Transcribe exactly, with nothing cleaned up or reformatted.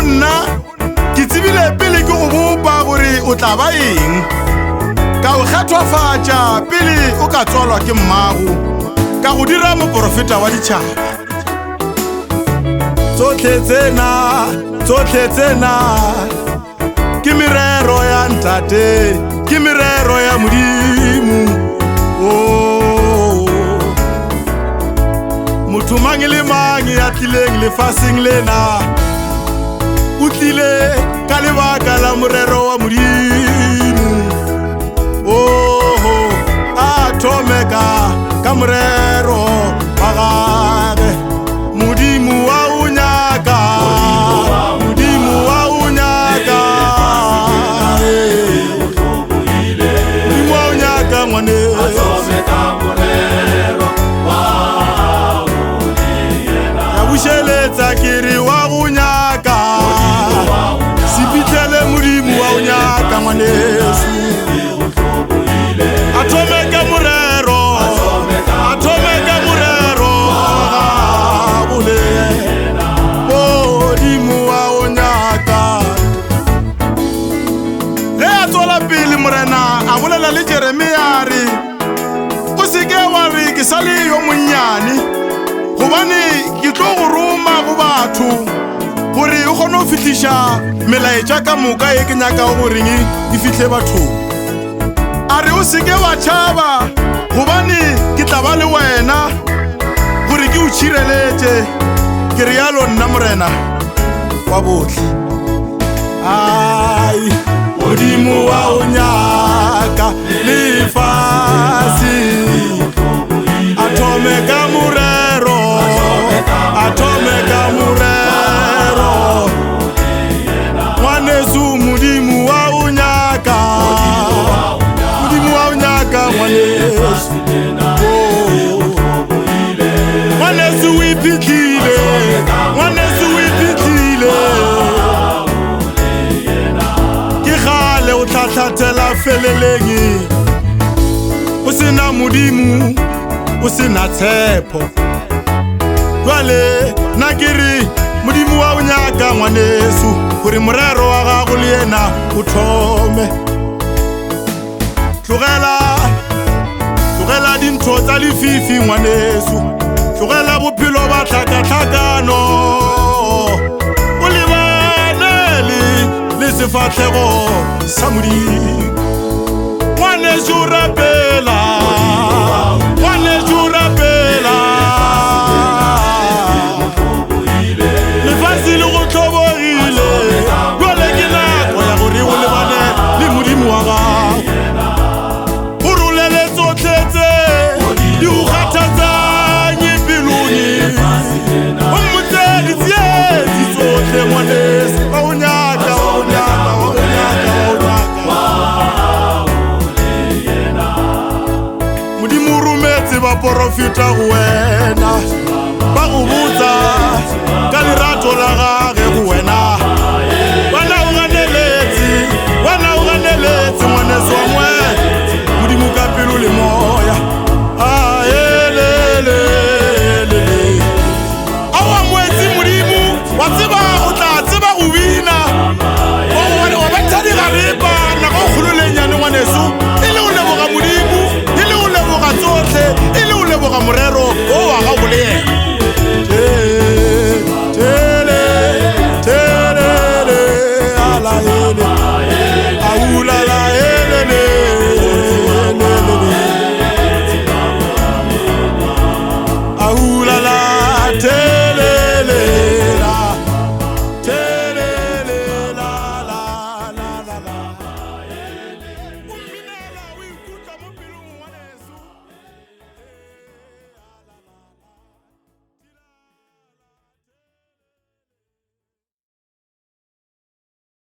nna ke tsebile pele ke go bopa gore o tla ba eng ka o kgethwafatša pele o ka tswalwa ke mmago ka go dira moprofeta wa ditšhaba tsotlhe tsena tsotlhe tsena ke merero ya ntate ke merero ya modimo oh motho mang le mang ya tlileng lefaseng lena o tlile ka lebaka la morero wa modimo oh a thomeka ka morero wa gagwe modimo wa o nyaka modimo wa o nyaka modimo wa o nyaka ngwane ya bušeletsa kere wa go nyaka sepitlele modimo wa o nyaka ngwanesu a thomeka morero a thomeka morero gabole modimo wa o nyaka ge a tswela pele morena a bolela le Jeremia a re o seke wa re ke sa le yo monnyane gobane ke tlo go roma go batho gore o kgone go fihliša melaetša ka moka e ke nyaka goreng e fihle bathong a re o seke wa tšhaba gobane ke tla ba le wena gore ke o tšhireletše ke rialo nna morena wa botlhe ai modimo wa o nyaka lefase a thomeka morero a thomeka morero ngwanesu modimo wa o nyaka modimo wa o nyaka ngwanesu ngwanesu o iphitlhile ngwanesu o iphitlhile ke gale o tlhatlhathela feleleng o sena modimo o sena tshepo jwale na kere modimo wa o nyaka ngwanesu gore morero wa gago le yena o thome tlogela tlogela dintho tsa lefifi ngwanesu tlogela bophelo ba tlhakatlhakano o lebanele le sefatlhego sa modimo ngwanesu rapela ngwanesu rapela lefase le go tlhobogile jwale ke nako ya gore o lebane le modimo wa gago o rolele tsotlhetse di go kgathatsanye pelone o mmotse ditsietsi tsotlhe ngwanese ba o nyaka ba o nyaka ba o nyaka ba o nyaka modimo o rometse baporofeta go wena ba go botsa ka lerato la gage go